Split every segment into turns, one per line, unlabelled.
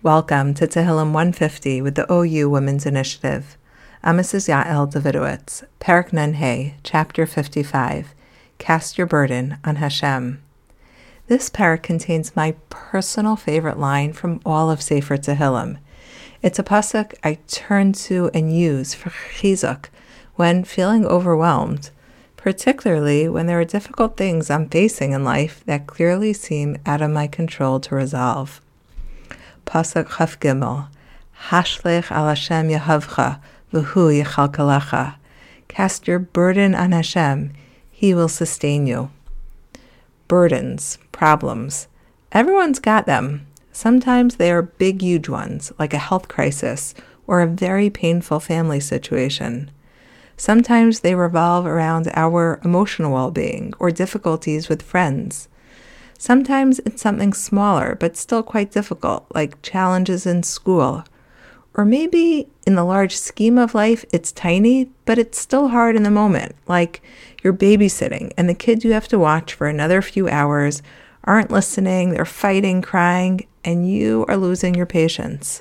Welcome to Tehillim 150 with the OU Women's Initiative. I'm Mrs. Yael Davidowitz, Perek Nun-Hey, Chapter 55, Cast Your Burden on Hashem. This parak contains my personal favorite line from all of Sefer Tehillim. It's a pasuk I turn to and use for chizuk when feeling overwhelmed, particularly when there are difficult things I'm facing in life that clearly seem out of my control to resolve. Pasuk Chaf Gimel, Hashlech al Hashem Yehavcha, v'hu yechalkalecha. Cast your burden on Hashem, He will sustain you. Burdens, problems. Everyone's got them. Sometimes they are big, huge ones, like a health crisis or a very painful family situation. Sometimes they revolve around our emotional well-being or difficulties with friends. Sometimes it's something smaller but still quite difficult, like challenges in school. Or maybe in the large scheme of life, it's tiny, but it's still hard in the moment, like you're babysitting and the kids you have to watch for another few hours aren't listening, they're fighting, crying, and you are losing your patience.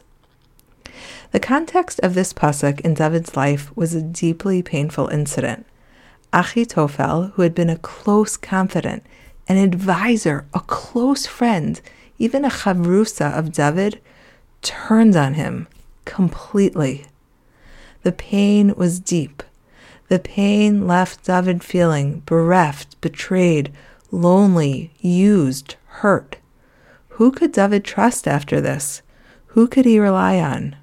The context of this pasuk in David's life was a deeply painful incident. Achitophel, who had been a close confidant, an advisor, a close friend, even a chavrusa of David, turned on him completely. The pain was deep. The pain left David feeling bereft, betrayed, lonely, used, hurt. Who could David trust after this? Who could he rely on?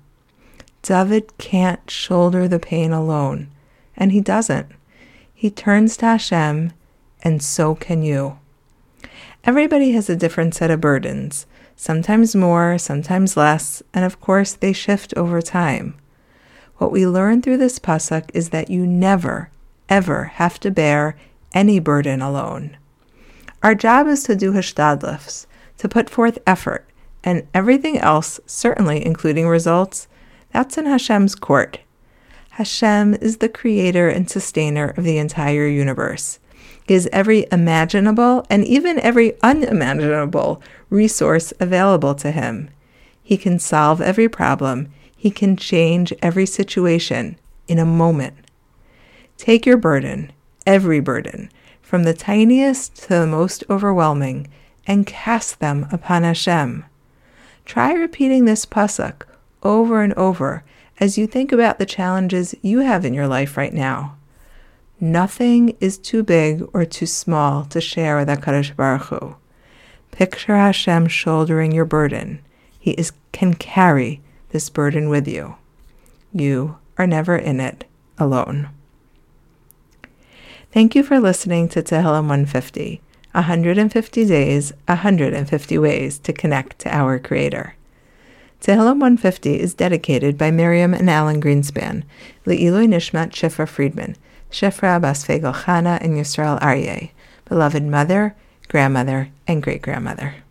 David can't shoulder the pain alone, and he doesn't. He turns to Hashem, and so can you. Everybody has a different set of burdens, sometimes more, sometimes less, and of course they shift over time. What we learn through this pasuk is that you never, ever have to bear any burden alone. Our job is to do hishtadlus, to put forth effort, and everything else, certainly including results, that's in Hashem's court. Hashem is the creator and sustainer of the entire universe. He has every imaginable and even every unimaginable resource available to him. He can solve every problem. He can change every situation in a moment. Take your burden, every burden, from the tiniest to the most overwhelming, and cast them upon Hashem. Try repeating this pasuk over and over as you think about the challenges you have in your life right now. Nothing is too big or too small to share with HaKadosh Baruch Hu. Picture Hashem shouldering your burden. He can carry this burden with you. You are never in it alone. Thank you for listening to Tehillim 150, 150 days, 150 ways to connect to our Creator. Tehillim 150 is dedicated by Miriam and Alan Greenspan, Le'ilui Nishmat Shifra Friedman, Shifra Bas Fegel Chana, and Yisrael Aryeh, beloved mother, grandmother, and great-grandmother.